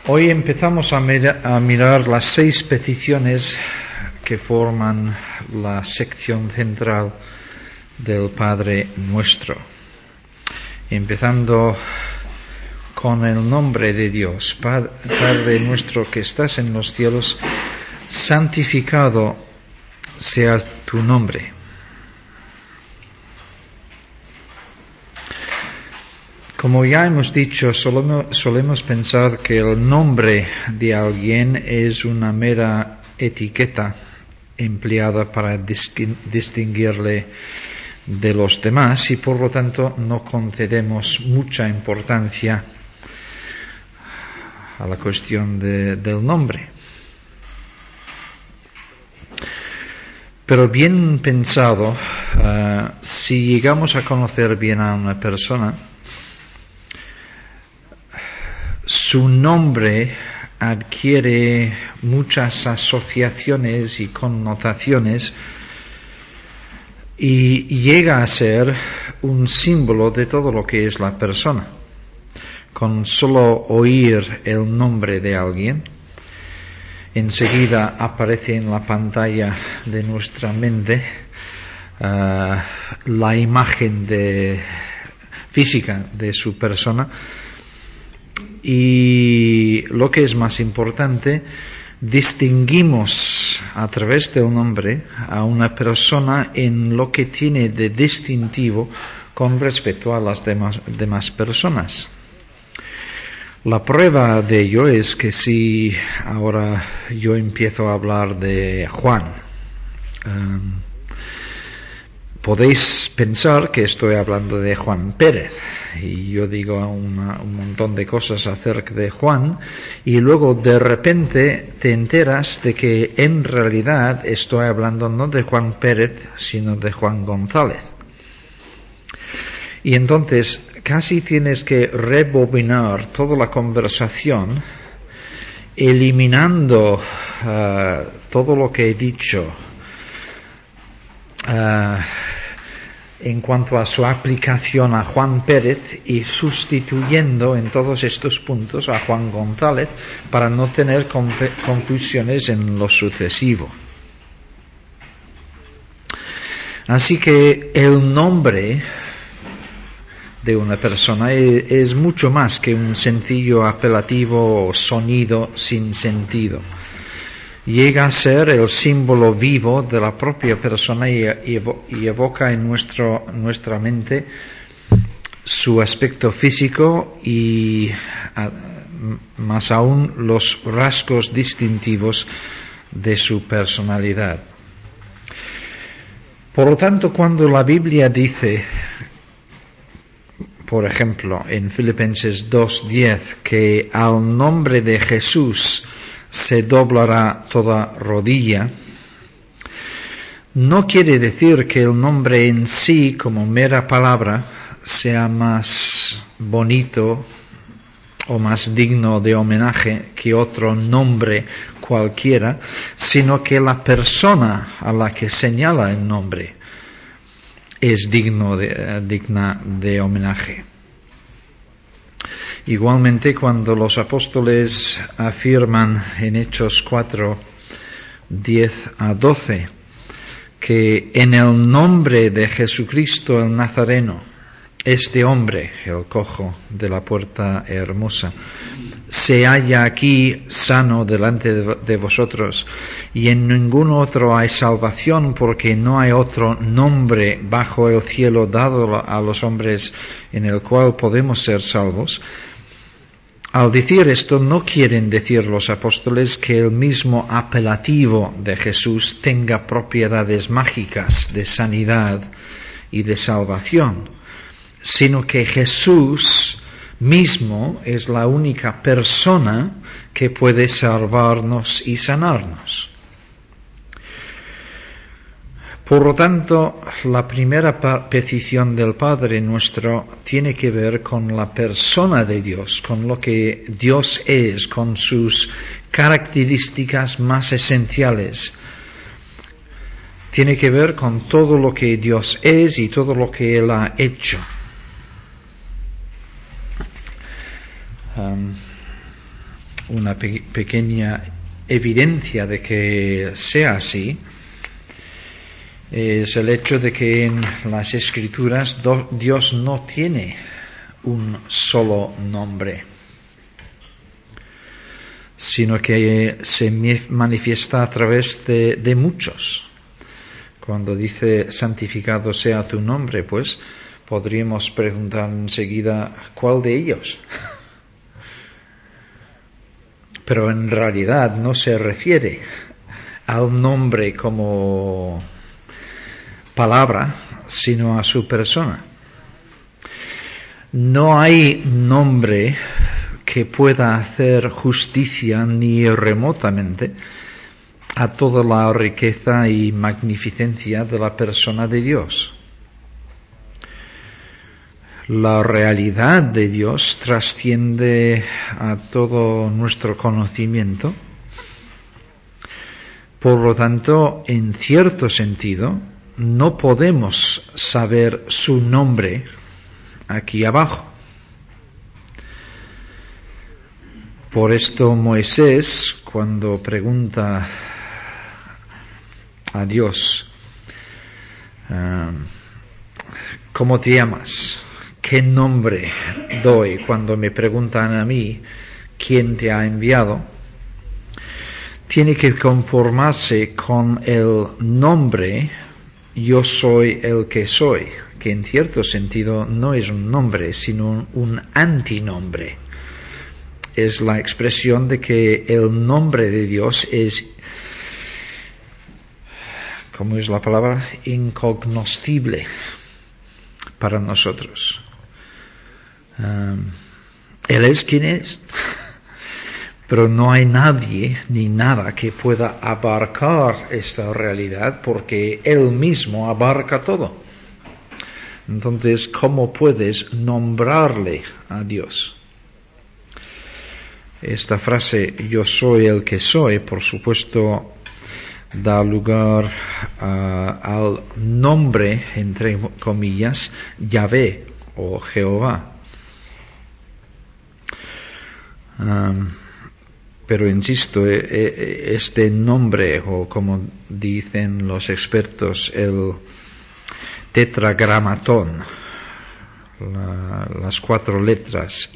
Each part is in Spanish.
Hoy empezamos a mirar las 6 peticiones que forman la sección central del Padre Nuestro. Empezando con el nombre de Dios. Padre Nuestro que estás en los cielos, santificado sea tu nombre. Como ya hemos dicho, solemos pensar que el nombre de alguien es una mera etiqueta empleada para distinguirle de los demás y por lo tanto no concedemos mucha importancia a la cuestión del nombre. Pero bien pensado, si llegamos a conocer bien a una persona, su nombre adquiere muchas asociaciones y connotaciones y llega a ser un símbolo de todo lo que es la persona. Con solo oír el nombre de alguien, enseguida aparece en la pantalla de nuestra mente la imagen física de su persona. Y lo que es más importante, distinguimos a través del nombre a una persona en lo que tiene de distintivo con respecto a las demás personas. La prueba de ello es que si ahora yo empiezo a hablar de Juan, podéis pensar que estoy hablando de Juan Pérez y yo digo un montón de cosas acerca de Juan y luego de repente te enteras de que en realidad estoy hablando no de Juan Pérez sino de Juan González. Y entonces casi tienes que rebobinar toda la conversación eliminando todo lo que he dicho en cuanto a su aplicación a Juan Pérez y sustituyendo en todos estos puntos a Juan González para no tener confusiones en lo sucesivo. Así que el nombre de una persona es mucho más que un sencillo apelativo o sonido sin sentido. Llega a ser el símbolo vivo de la propia persona y evoca en nuestra mente su aspecto físico y más aún los rasgos distintivos de su personalidad. Por lo tanto, cuando la Biblia dice, por ejemplo, en Filipenses 2:10, que al nombre de Jesús se doblará toda rodilla, no quiere decir que el nombre en sí, como mera palabra, sea más bonito o más digno de homenaje que otro nombre cualquiera, sino que la persona a la que señala el nombre es digna de homenaje. Igualmente, cuando los apóstoles afirman en Hechos 4:10-12 que en el nombre de Jesucristo el Nazareno, este hombre, el cojo de la puerta hermosa, se halla aquí sano delante de vosotros, y en ningún otro hay salvación, porque no hay otro nombre bajo el cielo dado a los hombres en el cual podemos ser salvos. Al decir esto, no quieren decir los apóstoles que el mismo apelativo de Jesús tenga propiedades mágicas de sanidad y de salvación, sino que Jesús mismo es la única persona que puede salvarnos y sanarnos. Por lo tanto, la primera petición del Padre Nuestro tiene que ver con la persona de Dios, con lo que Dios es, con sus características más esenciales. Tiene que ver con todo lo que Dios es y todo lo que Él ha hecho. una pequeña evidencia de que sea así es el hecho de que en las Escrituras Dios no tiene un solo nombre, sino que se manifiesta a través de muchos. Cuando dice santificado sea tu nombre, pues podríamos preguntar enseguida ¿cuál de ellos? Pero en realidad no se refiere al nombre como palabra, sino a su persona. No hay nombre que pueda hacer justicia ni remotamente a toda la riqueza y magnificencia de la persona de Dios. La realidad de Dios trasciende a todo nuestro conocimiento. Por lo tanto, en cierto sentido, no podemos saber su nombre aquí abajo. Por esto Moisés, cuando pregunta a Dios, ¿cómo te llamas? ¿Qué nombre doy cuando me preguntan a mí quién te ha enviado? Tiene que conformarse con el nombre yo soy el que soy, que en cierto sentido no es un nombre, sino un antinombre. Es la expresión de que el nombre de Dios es, ¿cómo es la palabra? Incognoscible para nosotros. Él es quien es, pero no hay nadie ni nada que pueda abarcar esta realidad porque Él mismo abarca todo. Entonces, ¿cómo puedes nombrarle a Dios? Esta frase, yo soy el que soy, por supuesto, da lugar al nombre, entre comillas, Yahvé o Jehová. Pero insisto, este nombre, o como dicen los expertos, el tetragramatón, las 4 letras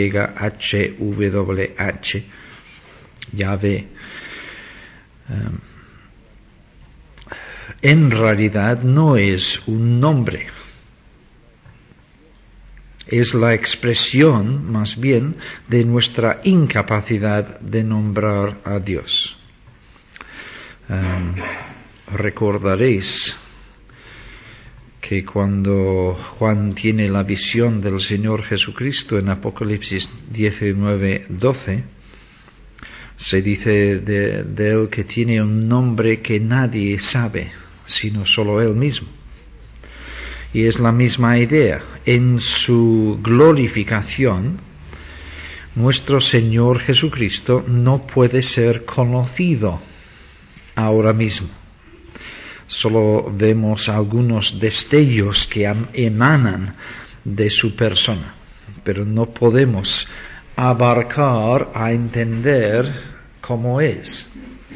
YHWH, Yahvé, en realidad no es un nombre. Es la expresión, más bien, de nuestra incapacidad de nombrar a Dios. Recordaréis que cuando Juan tiene la visión del Señor Jesucristo en Apocalipsis 19:12, se dice de Él que tiene un nombre que nadie sabe, sino solo Él mismo. Y es la misma idea. En su glorificación, nuestro Señor Jesucristo no puede ser conocido ahora mismo. Solo vemos algunos destellos que emanan de su persona, pero no podemos abarcar a entender cómo es.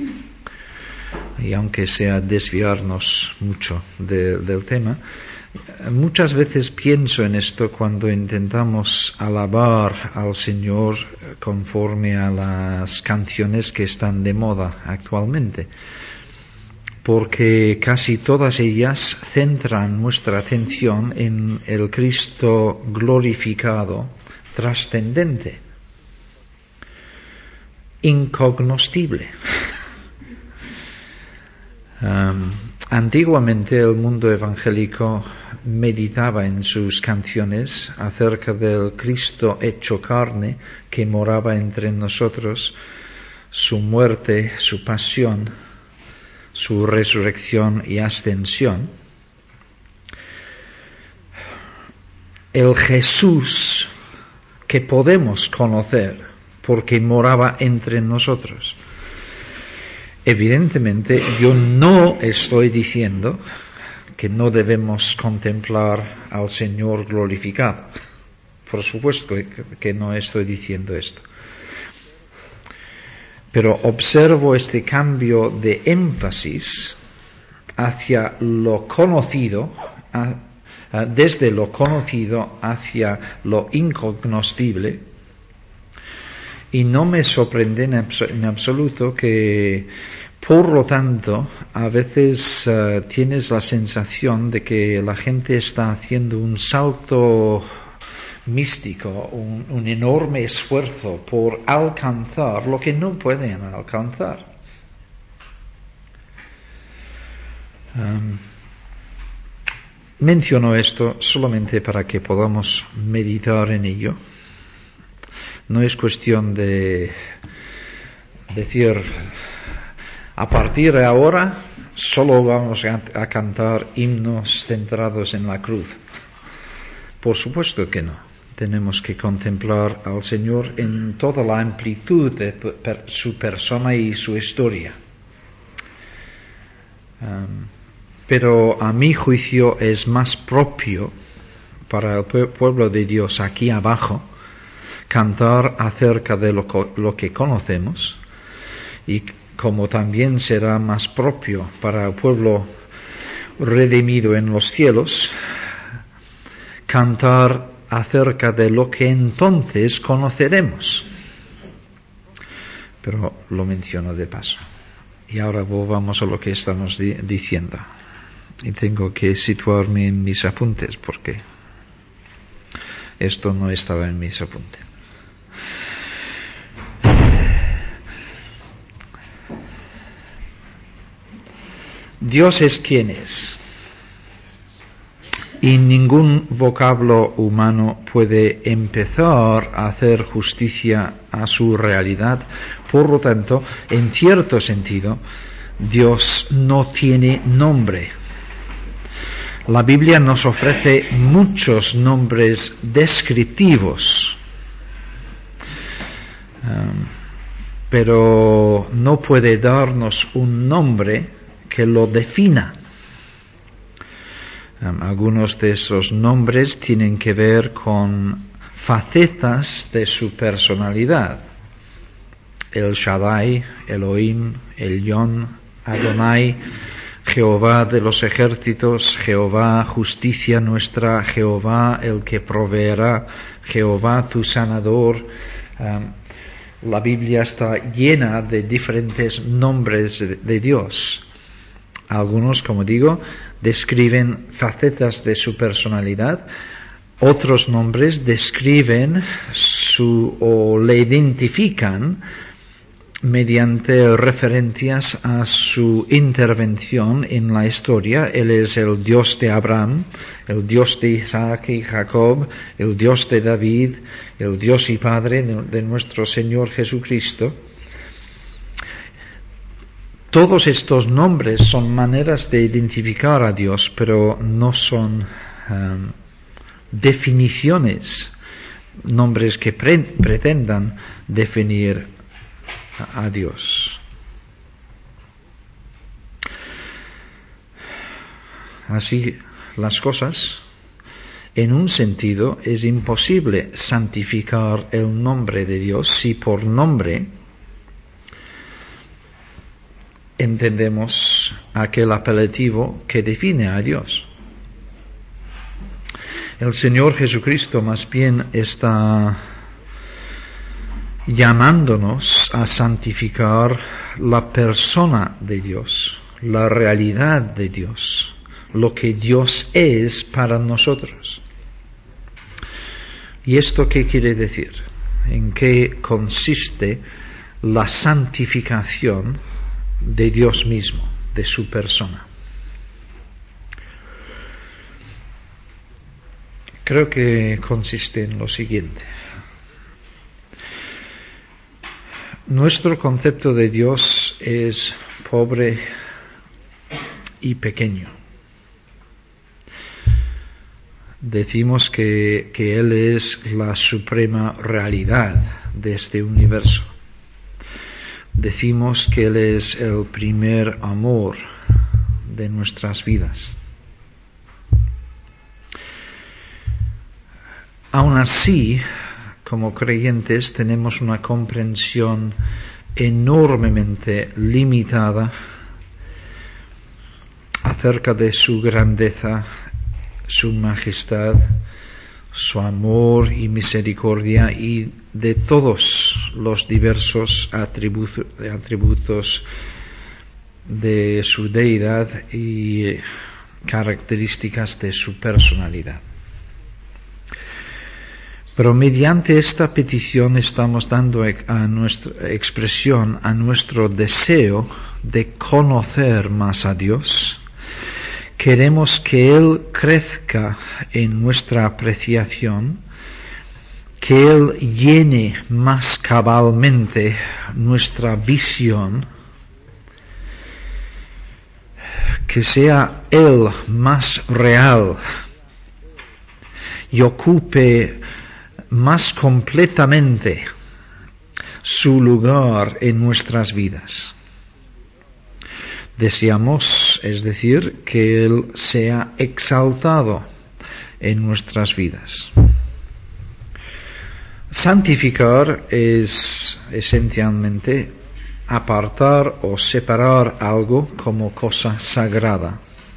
Y aunque sea desviarnos mucho del tema, muchas veces pienso en esto cuando intentamos alabar al Señor conforme a las canciones que están de moda actualmente, porque casi todas ellas centran nuestra atención en el Cristo glorificado, trascendente, incognoscible. Antiguamente el mundo evangélico meditaba en sus canciones acerca del Cristo hecho carne que moraba entre nosotros, su muerte, su pasión, su resurrección y ascensión. El Jesús que podemos conocer porque moraba entre nosotros. Evidentemente, yo no estoy diciendo que no debemos contemplar al Señor glorificado. Por supuesto que no estoy diciendo esto. Pero observo este cambio de énfasis hacia lo conocido, desde lo conocido hacia lo incognoscible, y no me sorprende en absoluto que, por lo tanto, a veces tienes la sensación de que la gente está haciendo un salto místico, un enorme esfuerzo por alcanzar lo que no pueden alcanzar. Menciono esto solamente para que podamos meditar en ello. No es cuestión de decir, a partir de ahora solo vamos a cantar himnos centrados en la cruz. Por supuesto que no. Tenemos que contemplar al Señor en toda la amplitud de su persona y su historia. Pero a mi juicio es más propio para el pueblo de Dios aquí abajo cantar acerca de lo que conocemos, y como también será más propio para el pueblo redimido en los cielos cantar acerca de lo que entonces conoceremos. Pero lo menciono de paso. Y ahora volvamos a lo que estamos diciendo. Y tengo que situarme en mis apuntes porque esto no estaba en mis apuntes. Dios es quien es. Y ningún vocablo humano puede empezar a hacer justicia a su realidad. Por lo tanto, en cierto sentido, Dios no tiene nombre. La Biblia nos ofrece muchos nombres descriptivos, pero no puede darnos un nombre que lo defina. Algunos de esos nombres tienen que ver con facetas de su personalidad. El Shaddai, Elohim, Elyon, Adonai, Jehová de los ejércitos, Jehová justicia nuestra, Jehová el que proveerá, Jehová tu sanador. La Biblia está llena de diferentes nombres de Dios. Algunos, como digo, describen facetas de su personalidad. Otros nombres describen o le identifican mediante referencias a su intervención en la historia. Él es el Dios de Abraham, el Dios de Isaac y Jacob, el Dios de David, el Dios y Padre de nuestro Señor Jesucristo. Todos estos nombres son maneras de identificar a Dios, pero no son definiciones, nombres que pretendan definir a Dios. Así las cosas, en un sentido, es imposible santificar el nombre de Dios si por nombre entendemos aquel apelativo que define a Dios. El Señor Jesucristo más bien está llamándonos a santificar la persona de Dios, la realidad de Dios, lo que Dios es para nosotros. ¿Y esto qué quiere decir? ¿En qué consiste la santificación de Dios mismo, de su persona? Creo que consiste en lo siguiente. Nuestro concepto de Dios es pobre y pequeño. Decimos que Él es la suprema realidad de este universo. Decimos que Él es el primer amor de nuestras vidas. Aún así, como creyentes, tenemos una comprensión enormemente limitada acerca de su grandeza, su majestad, su amor y misericordia y de todos los diversos atributos de su deidad y características de su personalidad. Pero mediante esta petición estamos dando a nuestra expresión a nuestro deseo de conocer más a Dios. Queremos que Él crezca en nuestra apreciación, que Él llene más cabalmente nuestra visión, que sea Él más real y ocupe más completamente su lugar en nuestras vidas. Deseamos, es decir, que Él sea exaltado en nuestras vidas. Santificar es esencialmente apartar o separar algo como cosa sagrada.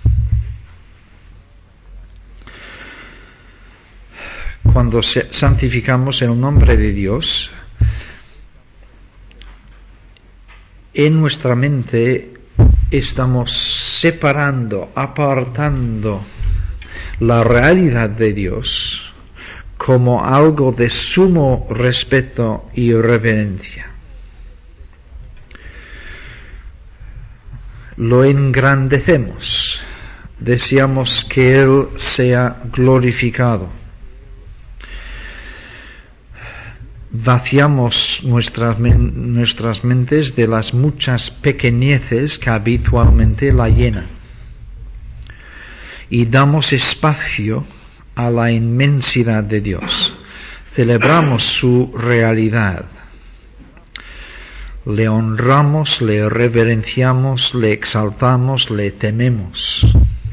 Cuando santificamos el nombre de Dios, en nuestra mente estamos separando, apartando la realidad de Dios como algo de sumo respeto y reverencia. Lo engrandecemos, deseamos que Él sea glorificado. Vaciamos nuestras mentes de las muchas pequeñeces que habitualmente la llenan y damos espacio a la inmensidad de Dios. Celebramos su realidad. Le honramos, le reverenciamos, le exaltamos, le tememos.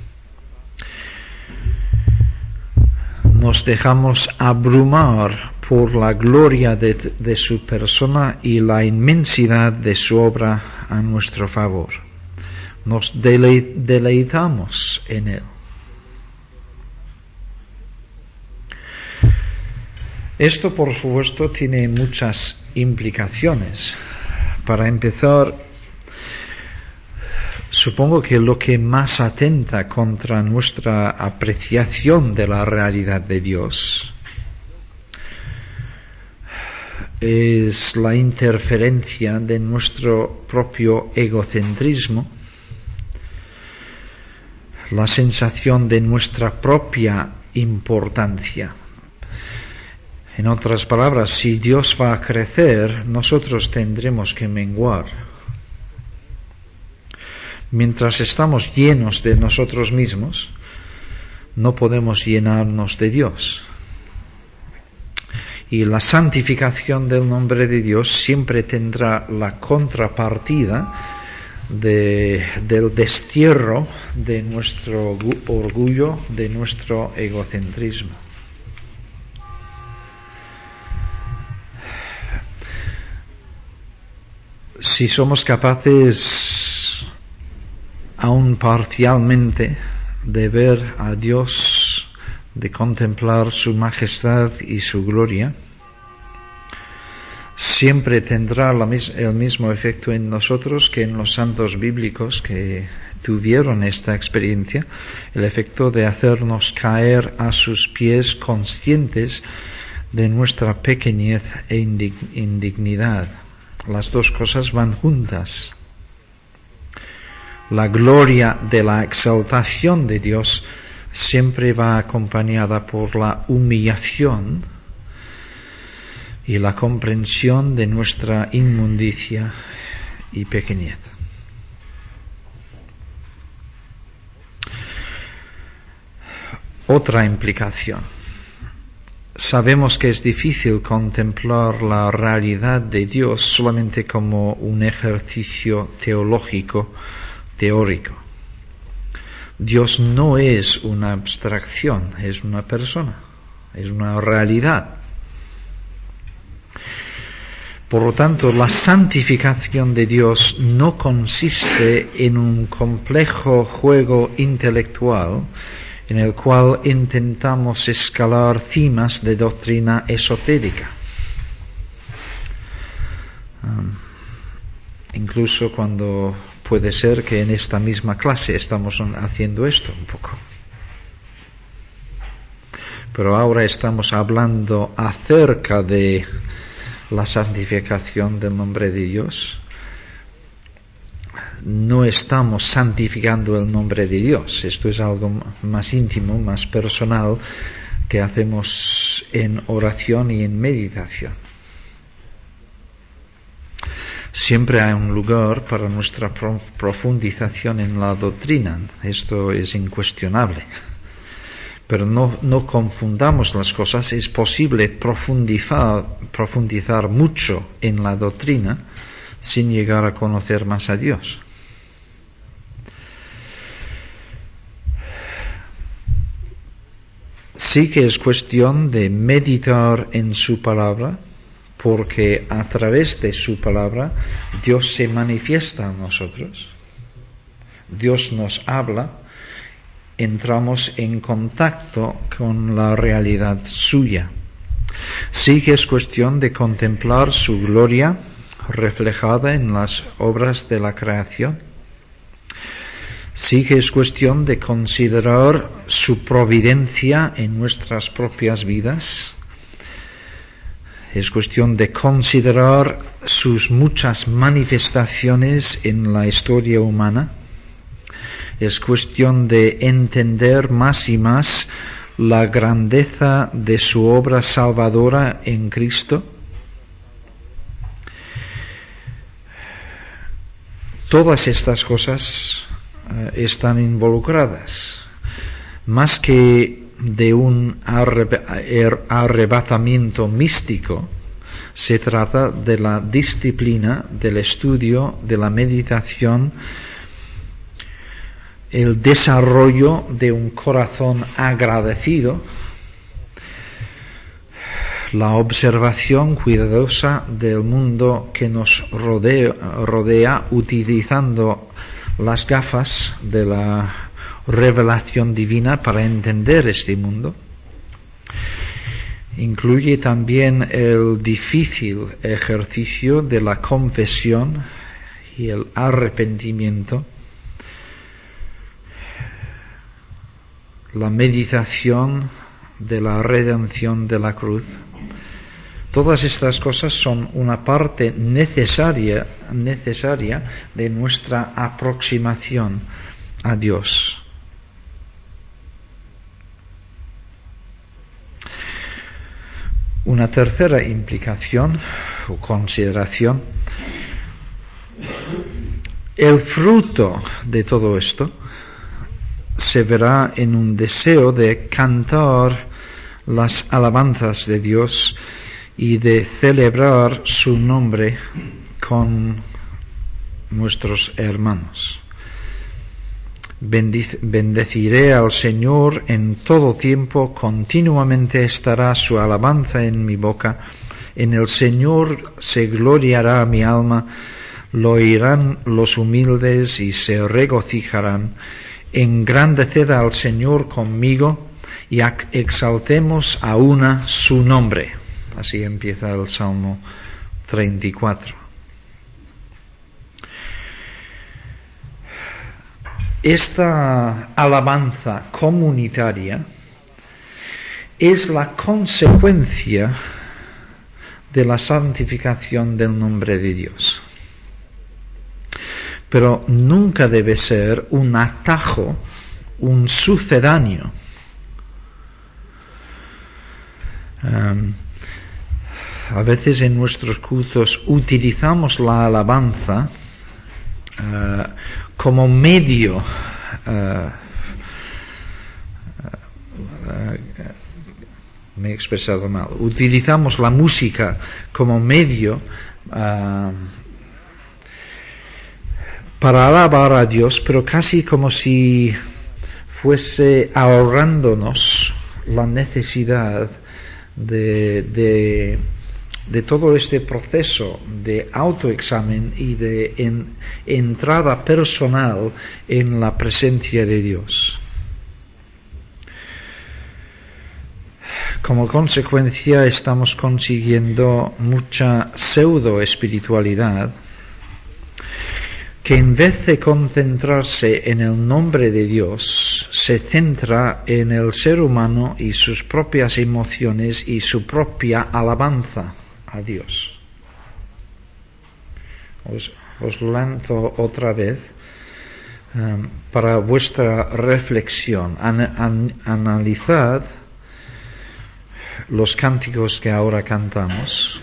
Nos dejamos abrumar por la gloria de su persona y la inmensidad de su obra a nuestro favor. Nos deleitamos en Él. Esto, por supuesto, tiene muchas implicaciones. Para empezar, supongo que lo que más atenta contra nuestra apreciación de la realidad de Dios es la interferencia de nuestro propio egocentrismo, la sensación de nuestra propia importancia. En otras palabras, si Dios va a crecer, nosotros tendremos que menguar. Mientras estamos llenos de nosotros mismos, no podemos llenarnos de Dios. Y la santificación del nombre de Dios siempre tendrá la contrapartida del destierro de nuestro orgullo, de nuestro egocentrismo. Si somos capaces, aún parcialmente, de ver a Dios, de contemplar su majestad y su gloria, siempre tendrá el mismo efecto en nosotros que en los santos bíblicos que tuvieron esta experiencia, el efecto de hacernos caer a sus pies conscientes de nuestra pequeñez e indignidad. Las dos cosas van juntas. La gloria de la exaltación de Dios siempre va acompañada por la humillación y la comprensión de nuestra inmundicia y pequeñez. Otra implicación. Sabemos que es difícil contemplar la realidad de Dios solamente como un ejercicio teológico, teórico. Dios no es una abstracción, es una persona, es una realidad. Por lo tanto, la santificación de Dios no consiste en un complejo juego intelectual en el cual intentamos escalar cimas de doctrina esotérica. Incluso cuando puede ser que en esta misma clase estamos haciendo esto un poco. Pero ahora estamos hablando acerca de la santificación del nombre de Dios. No estamos santificando el nombre de Dios. Esto es algo más íntimo, más personal, que hacemos en oración y en meditación. Siempre hay un lugar para nuestra profundización en la doctrina. Esto es incuestionable. Pero no confundamos las cosas. Es posible profundizar mucho en la doctrina sin llegar a conocer más a Dios. Sí que es cuestión de meditar en su palabra, porque a través de su palabra Dios se manifiesta a nosotros. Dios nos habla. Entramos en contacto con la realidad suya. Sí que es cuestión de contemplar su gloria reflejada en las obras de la creación. Sí que es cuestión de considerar su providencia en nuestras propias vidas. Es cuestión de considerar sus muchas manifestaciones en la historia humana. Es cuestión de entender más y más la grandeza de su obra salvadora en Cristo. Todas estas cosas están involucradas. Más que de un arrebatamiento místico, se trata de la disciplina, del estudio, de la meditación, el desarrollo de un corazón agradecido, la observación cuidadosa del mundo que nos rodea utilizando las gafas de la revelación divina para entender este mundo. Incluye también el difícil ejercicio de la confesión y el arrepentimiento, la meditación de la redención de la cruz. Todas estas cosas son una parte necesaria de nuestra aproximación a Dios. Una tercera implicación o consideración: el fruto de todo esto se verá en un deseo de cantar las alabanzas de Dios y de celebrar su nombre con nuestros hermanos. Bendeciré al Señor en todo tiempo, continuamente estará su alabanza en mi boca. En el Señor se gloriará mi alma, lo oirán los humildes y se regocijarán. Engrandeced al Señor conmigo y exaltemos a una su nombre. Así empieza el Salmo 34. Esta alabanza comunitaria es la consecuencia de la santificación del nombre de Dios. Pero nunca debe ser un atajo, un sucedáneo. A veces en nuestros cultos utilizamos la alabanza como medio me he expresado mal. Utilizamos la música como medio para alabar a Dios, pero casi como si fuese ahorrándonos la necesidad de de todo este proceso de autoexamen y de entrada personal en la presencia de Dios. Como consecuencia estamos consiguiendo mucha pseudo espiritualidad que en vez de concentrarse en el nombre de Dios, se centra en el ser humano y sus propias emociones y su propia alabanza a Dios. Os lanzo otra vez para vuestra reflexión. Analizad los cánticos que ahora cantamos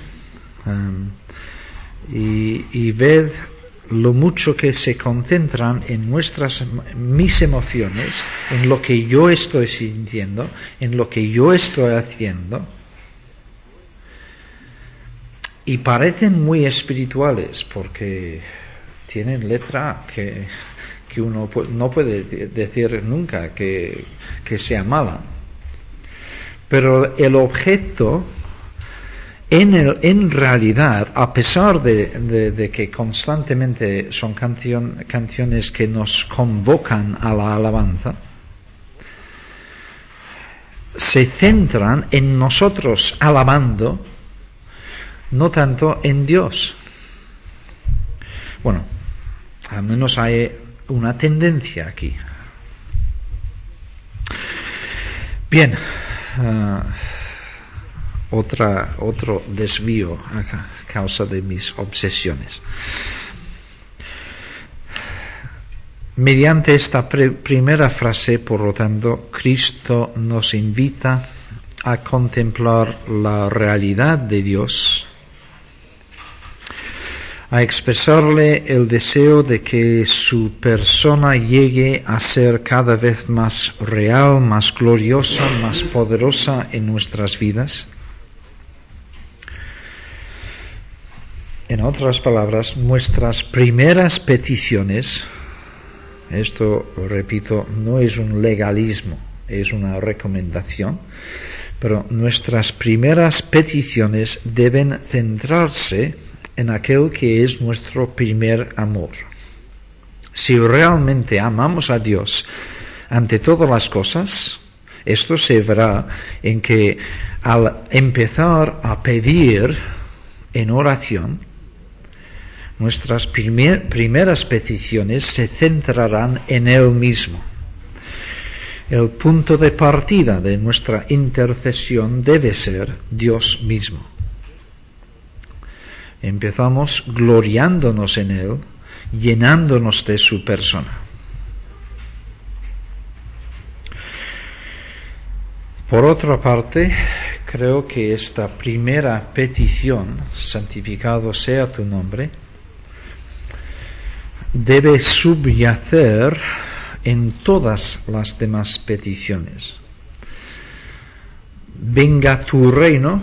y ved lo mucho que se concentran en mis emociones, en lo que yo estoy sintiendo, en lo que yo estoy haciendo, y parecen muy espirituales porque tienen letra que uno no puede decir nunca que sea mala, pero el objeto en realidad, a pesar de que constantemente son canciones que nos convocan a la alabanza, se centran en nosotros alabando, no tanto en Dios. Bueno, al menos hay una tendencia aquí. Bien, otro desvío a causa de mis obsesiones. Mediante esta primera frase, por lo tanto, Cristo nos invita a contemplar la realidad de Dios, a expresarle el deseo de que su persona llegue a ser cada vez más real, más gloriosa, más poderosa en nuestras vidas. En otras palabras, nuestras primeras peticiones, esto, repito, no es un legalismo, es una recomendación, pero nuestras primeras peticiones deben centrarse en aquel que es nuestro primer amor. Si realmente amamos a Dios ante todas las cosas, esto se verá en que al empezar a pedir en oración, nuestras primeras peticiones se centrarán en Él mismo. El punto de partida de nuestra intercesión debe ser Dios mismo. Empezamos gloriándonos en Él, llenándonos de su persona. Por otra parte, creo que esta primera petición, santificado sea tu nombre, debe subyacer en todas las demás peticiones. Venga tu reino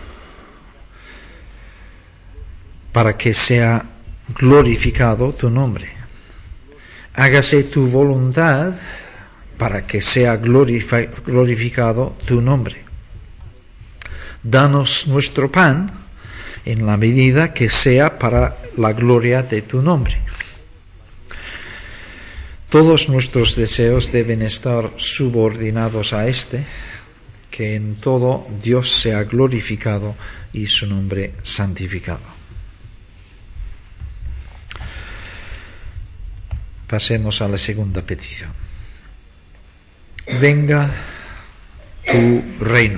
para que sea glorificado tu nombre. Hágase tu voluntad para que sea glorificado tu nombre. Danos nuestro pan en la medida que sea para la gloria de tu nombre. Todos nuestros deseos deben estar subordinados a que en todo Dios sea glorificado y su nombre santificado. Pasemos a la segunda petición. Venga tu reino.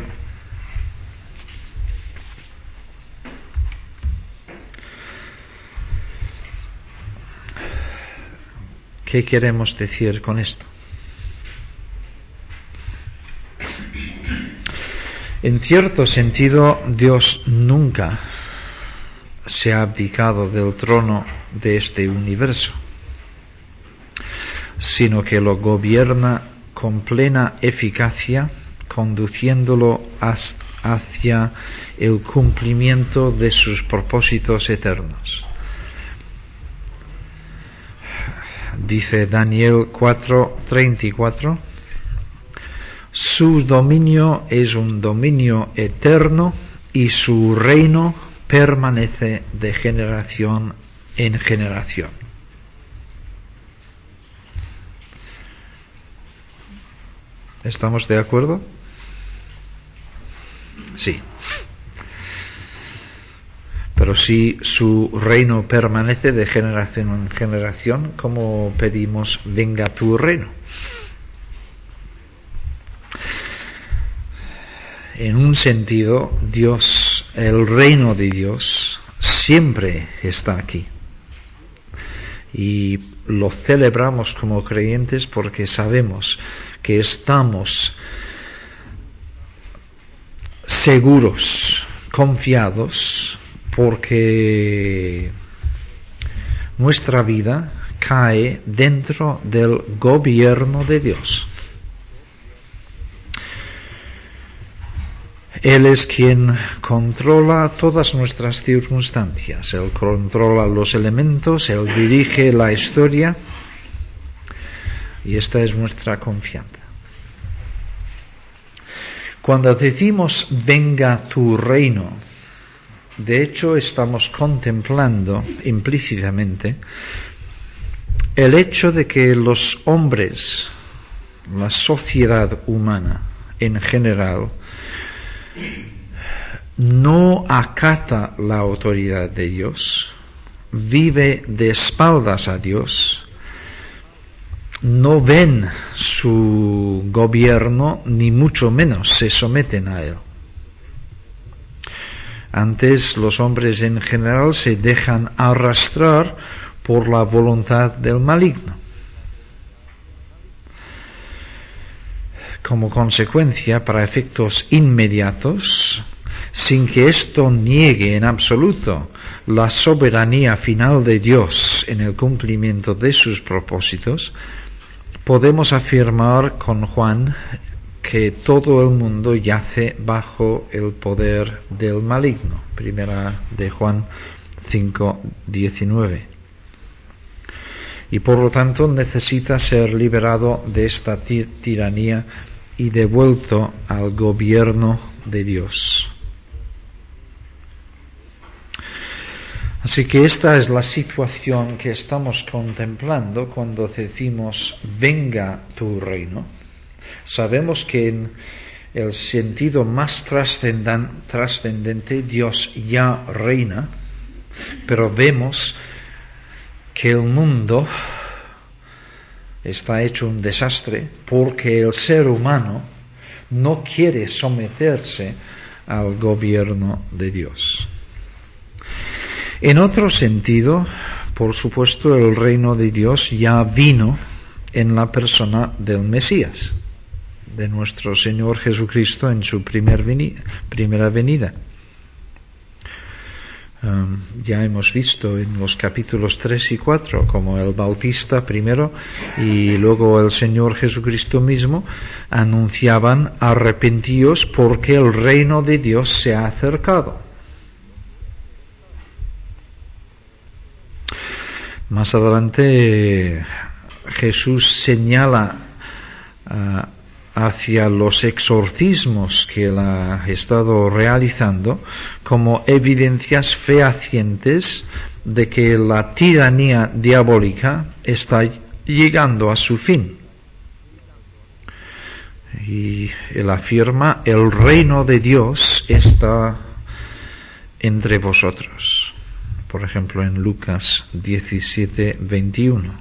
¿Qué queremos decir con esto? En cierto sentido, Dios nunca se ha abdicado del trono de este universo, sino que lo gobierna con plena eficacia, conduciéndolo hacia el cumplimiento de sus propósitos eternos. Dice Daniel 4:34, su dominio es un dominio eterno y su reino permanece de generación en generación. ¿Estamos de acuerdo? Sí. Pero si su reino permanece de generación en generación, ¿cómo pedimos venga tu reino? En un sentido, Dios, el reino de Dios, siempre está aquí. Y lo celebramos como creyentes porque sabemos que estamos seguros, confiados, porque nuestra vida cae dentro del gobierno de Dios. Él es quien controla todas nuestras circunstancias, Él controla los elementos, Él dirige la historia, y esta es nuestra confianza. Cuando decimos venga tu reino, de hecho estamos contemplando implícitamente el hecho de que los hombres, la sociedad humana en general, no acata la autoridad de Dios, vive de espaldas a Dios, no ven su gobierno ni mucho menos se someten a él. Antes los hombres en general se dejan arrastrar por la voluntad del maligno. Como consecuencia, para efectos inmediatos, sin que esto niegue en absoluto la soberanía final de Dios en el cumplimiento de sus propósitos, podemos afirmar con Juan que todo el mundo yace bajo el poder del maligno. Primera de Juan 5:19. Y por lo tanto necesita ser liberado de esta tiranía y devuelto al gobierno de Dios. Así que esta es la situación que estamos contemplando cuando decimos venga tu reino. Sabemos que en el sentido más trascendente Dios ya reina, pero vemos que el mundo está hecho un desastre porque el ser humano no quiere someterse al gobierno de Dios. En otro sentido, por supuesto, el reino de Dios ya vino en la persona del Mesías, de nuestro Señor Jesucristo en su primera venida. Ya hemos visto en los capítulos 3 y 4 como el Bautista primero y luego el Señor Jesucristo mismo anunciaban: arrepentíos porque el reino de Dios se ha acercado. Más adelante Jesús señala hacia los exorcismos que él ha estado realizando como evidencias fehacientes de que la tiranía diabólica está llegando a su fin. Y él afirma: el reino de Dios está entre vosotros. Por ejemplo, en Lucas 17:21.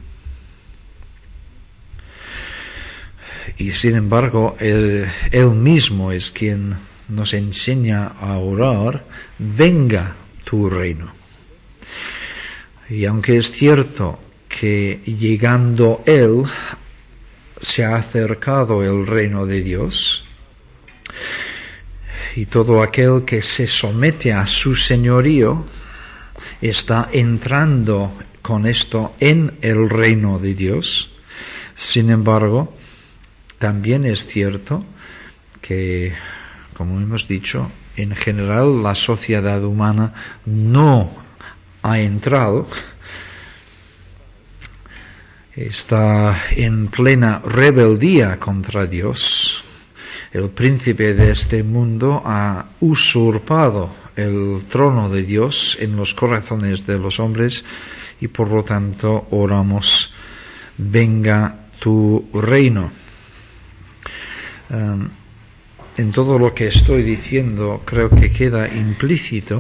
Y sin embargo, él mismo es quien nos enseña a orar: venga tu reino. Y aunque es cierto que llegando Él se ha acercado el reino de Dios, y todo aquel que se somete a su señorío está entrando con esto en el reino de Dios. Sin embargo, también es cierto que, como hemos dicho, en general la sociedad humana no ha entrado, está en plena rebeldía contra Dios, el príncipe de este mundo ha usurpado el trono de Dios en los corazones de los hombres y por lo tanto oramos, venga tu reino. En todo lo que estoy diciendo creo que queda implícito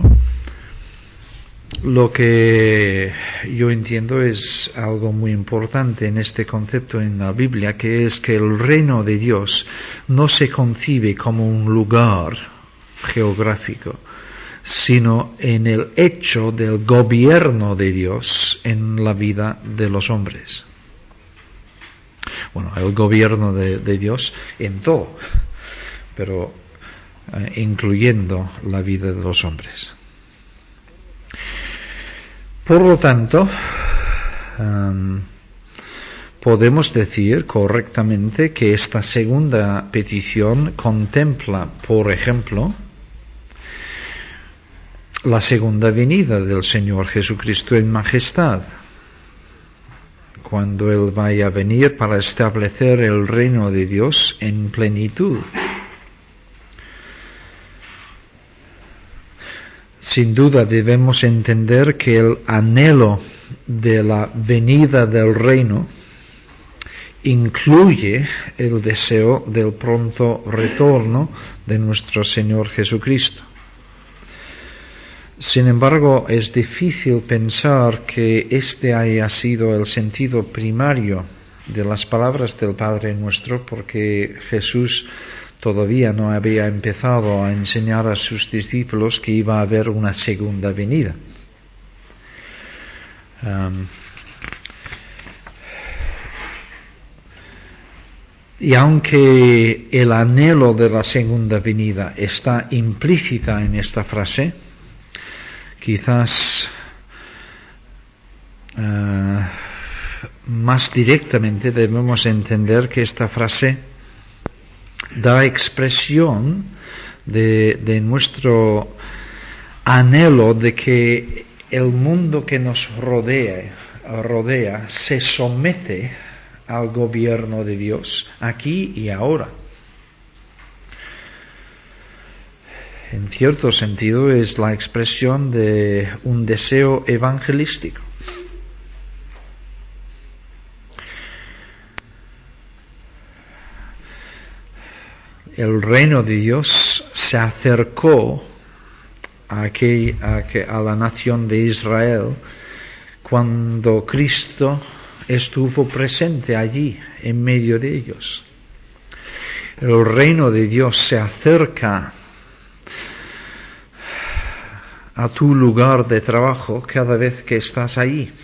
lo que yo entiendo es algo muy importante en este concepto en la Biblia, que es que el reino de Dios no se concibe como un lugar geográfico, sino en el hecho del gobierno de Dios en la vida de los hombres. Bueno, el gobierno de Dios en todo, pero incluyendo la vida de los hombres. Por lo tanto, podemos decir correctamente que esta segunda petición contempla, por ejemplo, la segunda venida del Señor Jesucristo en majestad, cuando Él vaya a venir para establecer el reino de Dios en plenitud. Sin duda debemos entender que el anhelo de la venida del reino incluye el deseo del pronto retorno de nuestro Señor Jesucristo. Sin embargo, es difícil pensar que este haya sido el sentido primario de las palabras del Padre Nuestro, porque Jesús todavía no había empezado a enseñar a sus discípulos que iba a haber una segunda venida. Y aunque el anhelo de la segunda venida está implícita en esta frase, quizás más directamente debemos entender que esta frase da expresión de nuestro anhelo de que el mundo que nos rodea se somete al gobierno de Dios aquí y ahora. En cierto sentido es la expresión de un deseo evangelístico. El reino de Dios se acercó a la nación de Israel cuando Cristo estuvo presente allí en medio de ellos. El reino de Dios se acerca a tu lugar de trabajo cada vez que estás allí.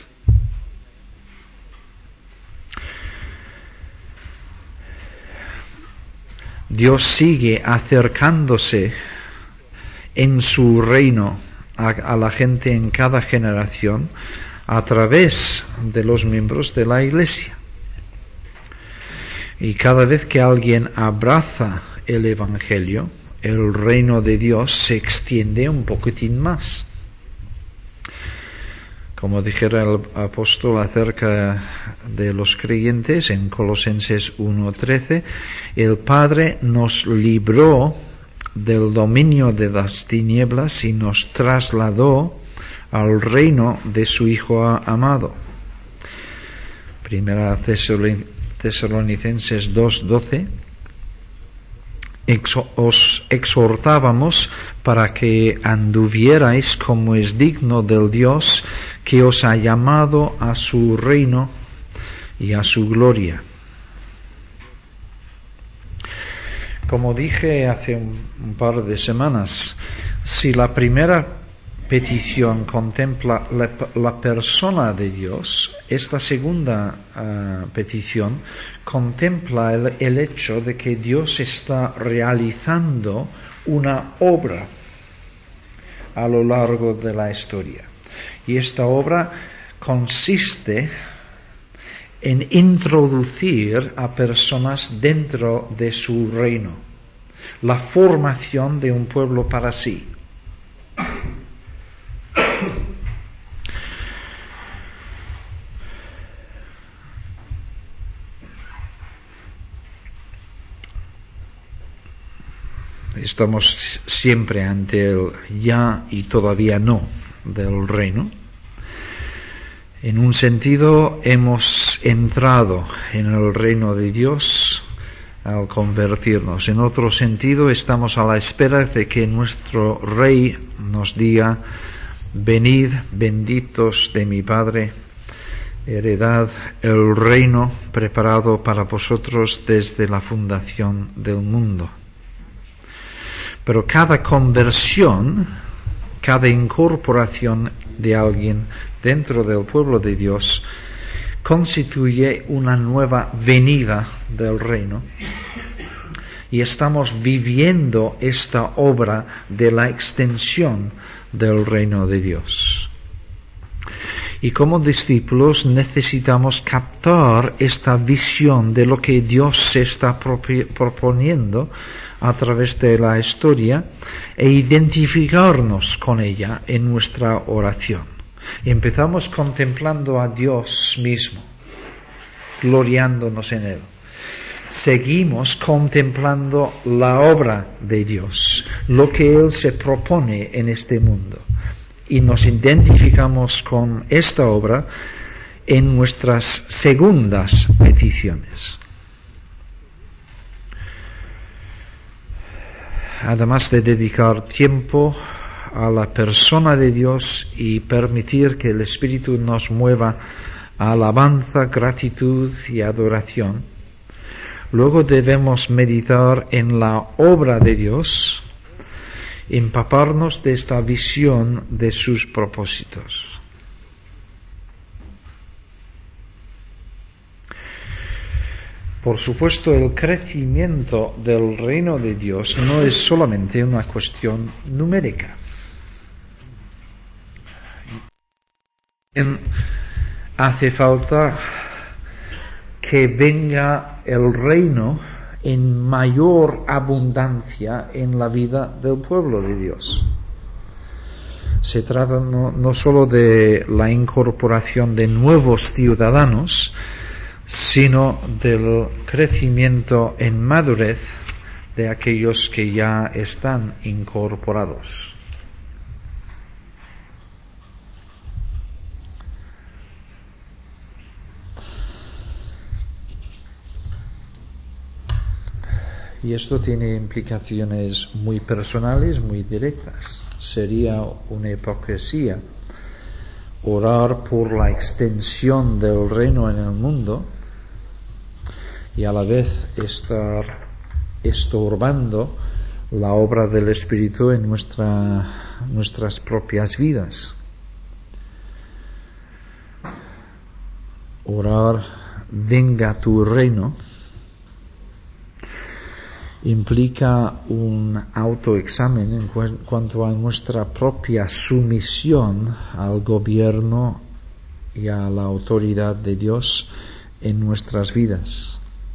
Dios sigue acercándose en su reino a la gente en cada generación a través de los miembros de la Iglesia. Y cada vez que alguien abraza el Evangelio, el reino de Dios se extiende un poquitín más. Como dijera el apóstol acerca de los creyentes en Colosenses 1:13, el Padre nos libró del dominio de las tinieblas y nos trasladó al reino de su Hijo amado. Primera Tesalonicenses 2:12. Os exhortábamos para que anduvierais como es digno del Dios que os ha llamado a su reino y a su gloria. Como dije hace un par de semanas, si la primera petición contempla la persona de Dios, esta segunda petición contempla el hecho de que Dios está realizando una obra a lo largo de la historia. Y esta obra consiste en introducir a personas dentro de su reino, la formación de un pueblo para sí. estamos siempre ante el ya y todavía no del reino. En un sentido, hemos entrado en el reino de Dios al convertirnos. En otro sentido, estamos a la espera de que nuestro Rey nos diga: venid, benditos de mi Padre, heredad el reino preparado para vosotros desde la fundación del mundo. Pero cada conversión, cada incorporación de alguien dentro del pueblo de Dios constituye una nueva venida del reino, y estamos viviendo esta obra de la extensión del reino de Dios. Y como discípulos necesitamos captar esta visión de lo que Dios se está proponiendo a través de la historia e identificarnos con ella en nuestra oración. Empezamos contemplando a Dios mismo, gloriándonos en Él. Seguimos contemplando la obra de Dios, lo que Él se propone en este mundo. Y nos identificamos con esta obra en nuestras segundas peticiones. Además de dedicar tiempo a la persona de Dios y permitir que el Espíritu nos mueva a alabanza, gratitud y adoración, luego debemos meditar en la obra de Dios, empaparnos de esta visión de sus propósitos. Por supuesto, el crecimiento del reino de Dios no es solamente una cuestión numérica. Hace falta que venga el reino en mayor abundancia en la vida del pueblo de Dios. Se trata no solo de la incorporación de nuevos ciudadanos, sino del crecimiento en madurez de aquellos que ya están incorporados. Y esto tiene implicaciones muy personales, muy directas. Sería una hipocresía orar por la extensión del reino en el mundo y a la vez estar estorbando la obra del Espíritu en nuestras propias vidas. Orar, venga tu reino, implica un autoexamen en cuanto a nuestra propia sumisión al gobierno y a la autoridad de Dios en nuestras vidas.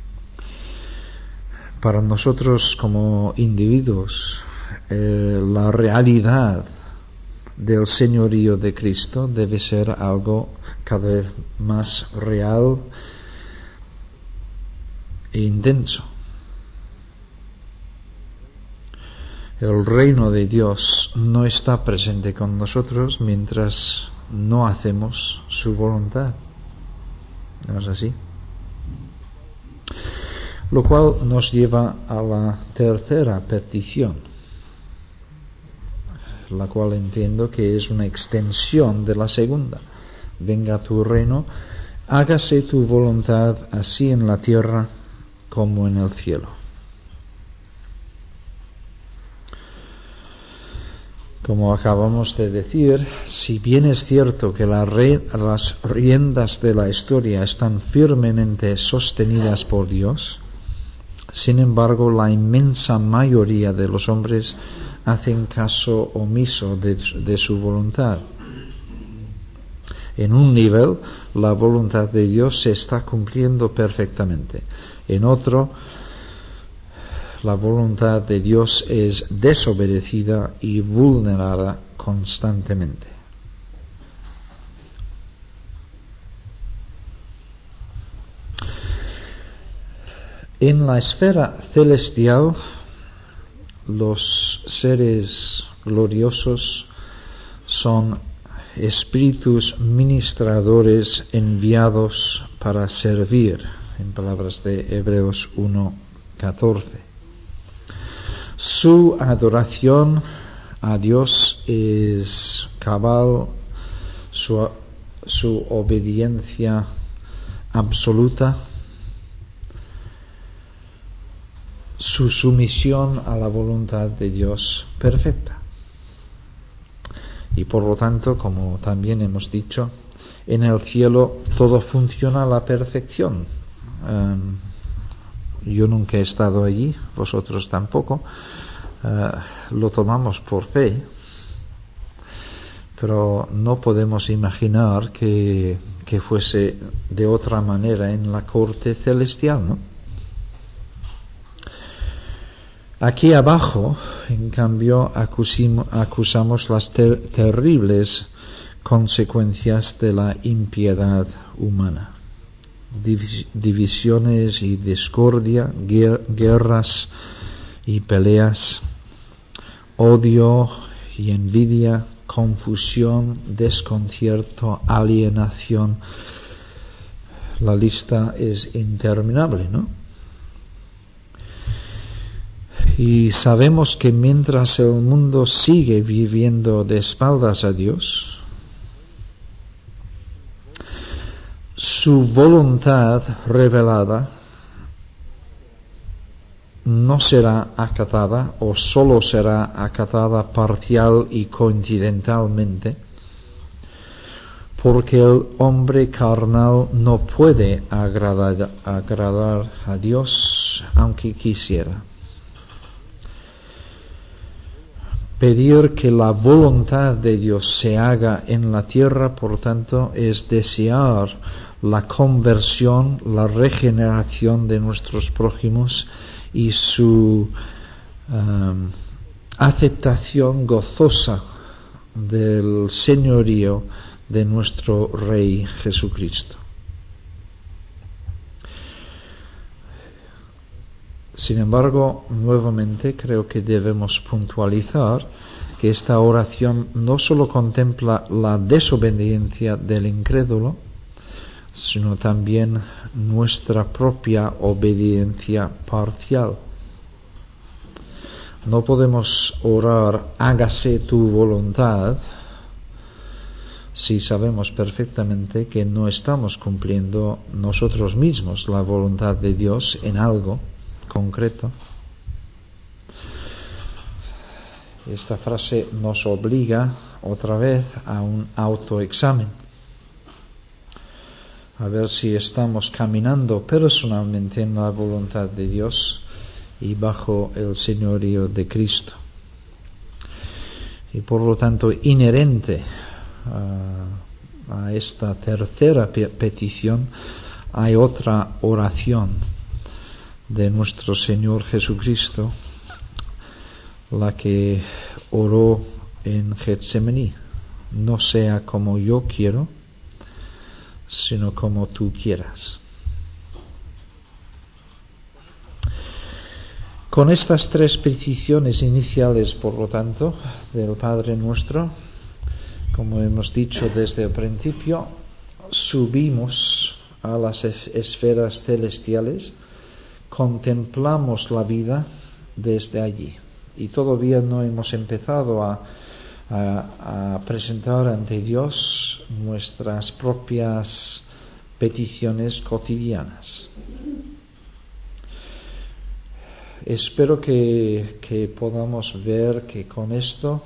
Para nosotros como individuos, la realidad del señorío de Cristo debe ser algo cada vez más real e intenso. El reino de Dios no está presente con nosotros mientras no hacemos su voluntad. ¿No es así? Lo cual nos lleva a la tercera petición, la cual entiendo que es una extensión de la segunda. Venga tu reino, hágase tu voluntad así en la tierra como en el cielo. Como acabamos de decir, si bien es cierto que las riendas de la historia están firmemente sostenidas por Dios, sin embargo, la inmensa mayoría de los hombres hacen caso omiso de su voluntad. En un nivel, la voluntad de Dios se está cumpliendo perfectamente. En otro, la voluntad de Dios es desobedecida y vulnerada constantemente. En la esfera celestial, los seres gloriosos son espíritus ministradores enviados para servir, en palabras de Hebreos 1:14. Su adoración a Dios es cabal, su obediencia absoluta, su sumisión a la voluntad de Dios perfecta. Y por lo tanto, como también hemos dicho, en el cielo todo funciona a la perfección. Yo nunca he estado allí, vosotros tampoco. Lo tomamos por fe, pero no podemos imaginar que fuese de otra manera en la corte celestial, ¿no? Aquí abajo, en cambio, acusamos las terribles consecuencias de la impiedad humana. Divisiones y discordia, guerras y peleas, odio y envidia, confusión, desconcierto, alienación. La lista es interminable, ¿no? Y sabemos que mientras el mundo sigue viviendo de espaldas a Dios, su voluntad revelada no será acatada o solo será acatada parcial y coincidentalmente, porque el hombre carnal no puede agradar a Dios aunque quisiera. Pedir que la voluntad de Dios se haga en la tierra, por tanto, es desear la conversión, la regeneración de nuestros prójimos y su aceptación gozosa del señorío de nuestro Rey Jesucristo. Sin embargo, nuevamente creo que debemos puntualizar que esta oración no solo contempla la desobediencia del incrédulo, sino también nuestra propia obediencia parcial. No podemos orar, hágase tu voluntad, si sabemos perfectamente que no estamos cumpliendo nosotros mismos la voluntad de Dios en algo concreto. Esta frase nos obliga otra vez a un autoexamen, a ver si estamos caminando personalmente en la voluntad de Dios y bajo el señorío de Cristo. Y por lo tanto, inherente a esta tercera petición, hay otra oración de nuestro Señor Jesucristo, la que oró en Getsemaní: no sea como yo quiero, sino como tú quieras. Con estas tres peticiones iniciales, por lo tanto, del Padre Nuestro, como hemos dicho desde el principio, subimos a las esferas celestiales, contemplamos la vida desde allí. Y todavía no hemos empezado a presentar ante Dios nuestras propias peticiones cotidianas. Espero que podamos ver que con esto,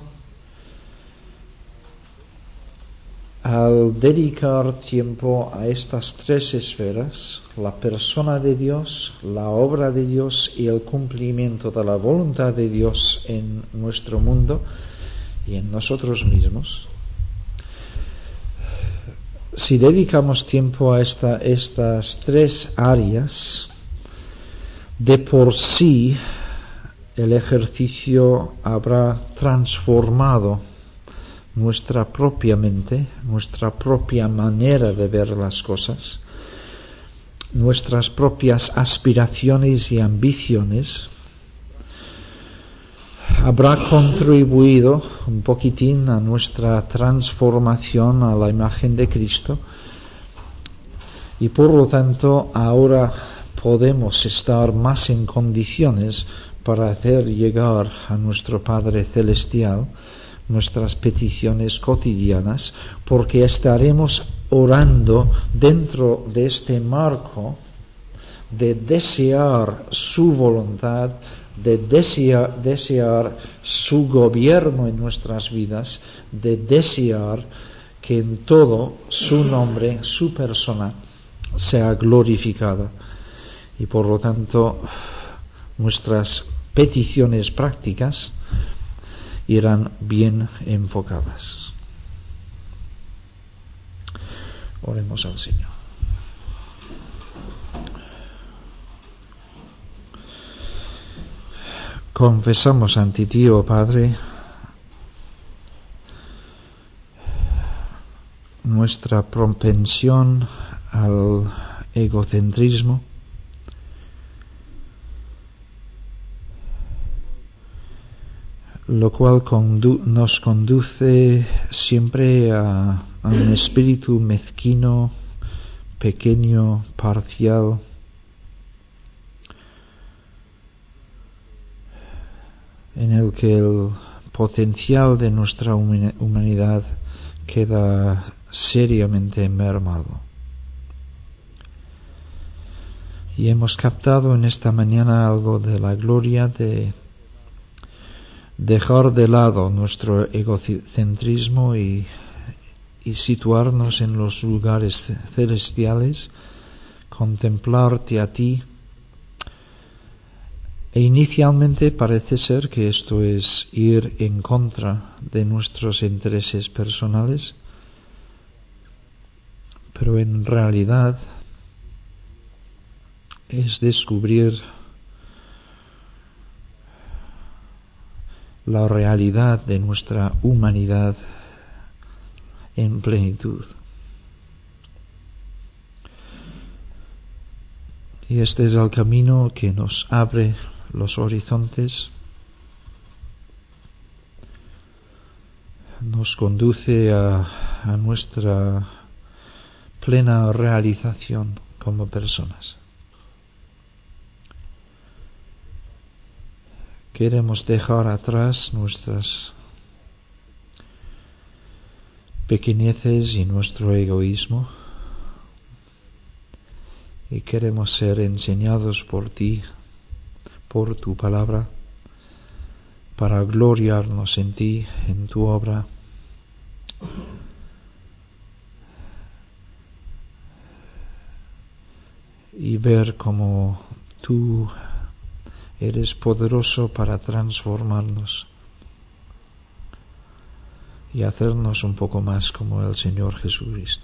al dedicar tiempo a estas tres esferas, la persona de Dios, la obra de Dios y el cumplimiento de la voluntad de Dios en nuestro mundo y en nosotros mismos, si dedicamos tiempo a estas tres áreas, de por sí el ejercicio habrá transformado nuestra propia mente, nuestra propia manera de ver las cosas, nuestras propias aspiraciones y ambiciones, habrá contribuido un poquitín a nuestra transformación a la imagen de Cristo, y por lo tanto ahora podemos estar más en condiciones para hacer llegar a nuestro Padre Celestial nuestras peticiones cotidianas, porque estaremos orando dentro de este marco de desear su voluntad, de desear su gobierno en nuestras vidas, de desear que en todo su nombre, su persona, sea glorificada. Y por lo tanto, nuestras peticiones prácticas irán bien enfocadas. Oremos al Señor. Confesamos ante ti, oh Padre, nuestra propensión al egocentrismo, lo cual nos conduce siempre a un espíritu mezquino, pequeño, parcial, en el que el potencial de nuestra humanidad queda seriamente mermado. Y hemos captado en esta mañana algo de la gloria de dejar de lado nuestro egocentrismo y situarnos en los lugares celestiales, contemplarte a ti. E inicialmente parece ser que esto es ir en contra de nuestros intereses personales, pero en realidad es descubrir la realidad de nuestra humanidad en plenitud. Y este es el camino que nos abre los horizontes, nos conduce a nuestra plena realización como personas. Queremos dejar atrás nuestras pequeñeces y nuestro egoísmo, y queremos ser enseñados por ti, por tu palabra, para gloriarnos en ti, en tu obra, y ver cómo tú eres poderoso para transformarnos y hacernos un poco más como el Señor Jesucristo.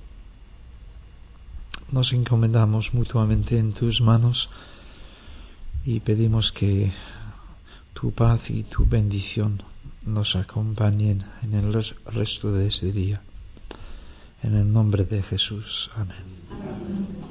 Nos encomendamos mutuamente en tus manos y pedimos que tu paz y tu bendición nos acompañen en el resto de este día. En el nombre de Jesús. Amén.